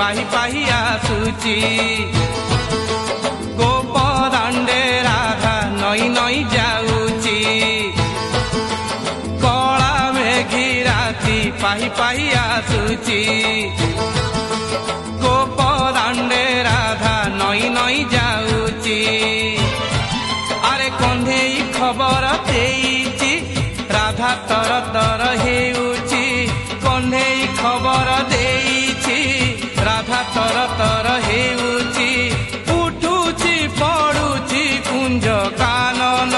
पाही पाही आसुची गोप दांडे राधा नई नई जाऊची कला मेघी राती पाही पाही आसुची गोप दांडे राधा नई नई जाऊची अरे कंधेई खबर देईची राधा तर तर हेउची कंधेई खबर देईची राधा तर तर हेउची उठुची पड़ुची कुंज कानन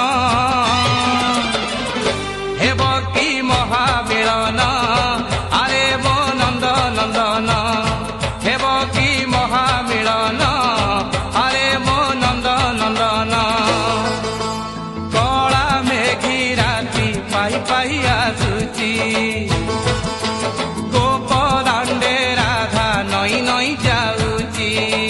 हेब की महामिलन अरे मो नंद नंदन हेब की महामिलन अरे मो नंद नंदन कला मेघी राती पाही पाही आसुची गोप दांडे राधा नई नई जाऊची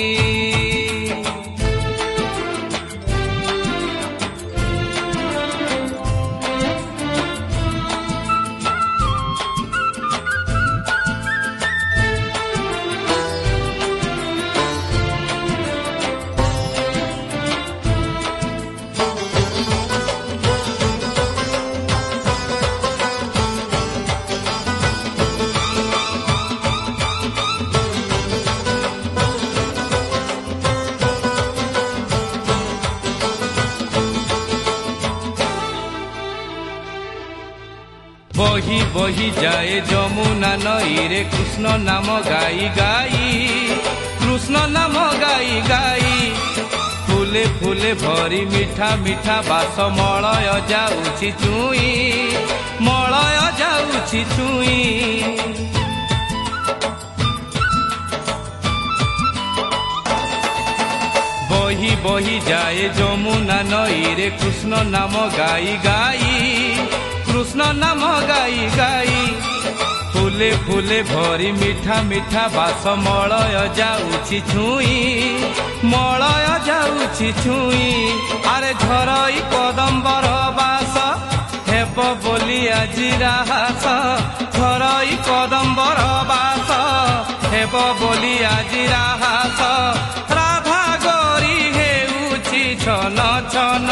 बही बही जाए जमुना नई रे कृष्ण नाम गाई गाई कृष्ण नाम गाई गाई फूले फूले भरी मीठा मीठा बास मलय जाऊची चुई मलय जाऊची चुई बही बही जाए जमुना नई रे कृष्ण नाम गाई गाई कृष्ण नाम गाई गाई फूले फूले भरी मीठा मीठा बास मलय जाऊची छुई मलय जाऊची छुई अरे झरई कदम्बर बास हेब बोली आजी राहास झरई कदम्बर बास हेब बोली आजी राहास राधा गरी हेउची छन छन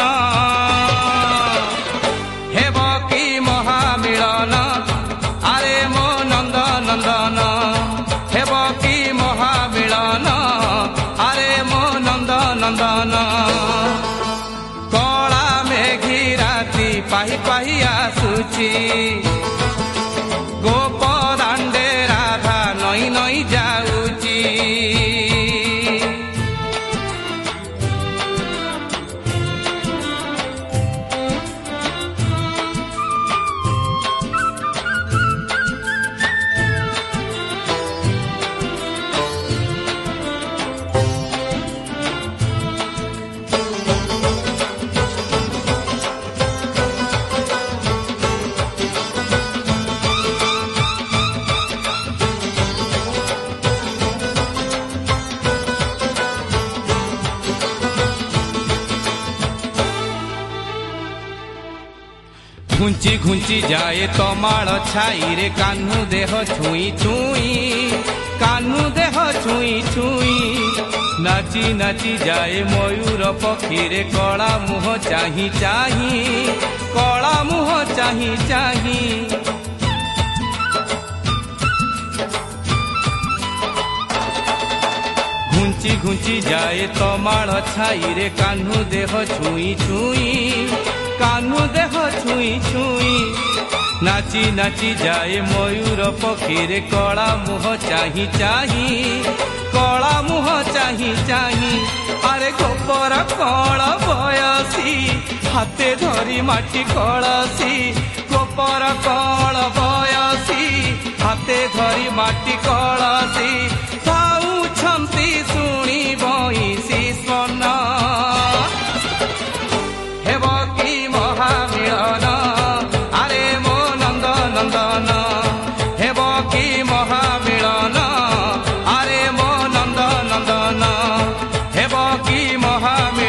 हेब की महामिलन अरे मो नंद नंदन हेब की महामिलन अरे मो नंद नंदन कला मेघी राती पाही पाही आसुची गोप दांडे राधा नई नई जाऊची घुंची घुंची जाए तमाल छाई रे कान्हू देह छुई छुई कान्हू देह छुई छुई नाची नाची जाए मयूर पक्षी रे कला मुह चाही चाही कला मुह चाही चाही घुंची घुंची जाए तमाल छाई रे कान्हू देह छुई छुई कान्हू देह छुई छुई नाची नाची जाए मयूर पक्षी रे कला मुह चाही चाही कला मुह चाही चाही अरे गोपर कल बयसी हाथे धरी माटी कलसी गोपर कल बयसी हाथे धरी माटी कलसी छंती शुणी बईसी स्वन हेब की महामिलन अरे मो नंद नंदन हेब की महामिलन अरे मो नंद नंदन हेब की महामिलन